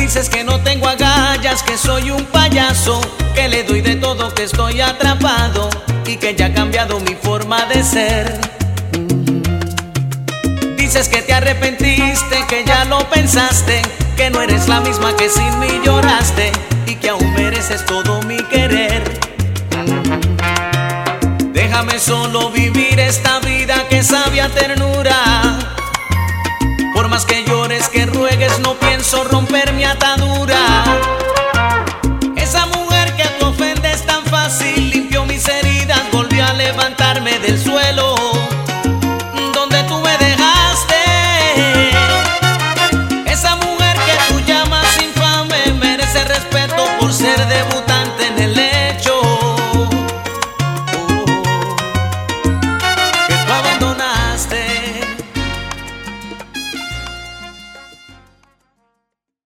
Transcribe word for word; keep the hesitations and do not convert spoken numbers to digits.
Dices que no tengo agallas, que soy un payaso, que le doy de todo, que estoy atrapado y que ya ha cambiado mi forma de ser. Dices que te arrepentiste, que ya lo pensaste, que no eres la misma que sin mí lloraste y que aún mereces todo mi querer. Déjame solo vivir esta vida que sabe a ternura. Por más que llores, que ruegues, no pienso romper mi atadura. Esa mujer que tú ofendes tan fácil limpió mis heridas, volvió a levantarme del suelo donde tú me dejaste. Esa mujer que tú llamas infame merece respeto por ser de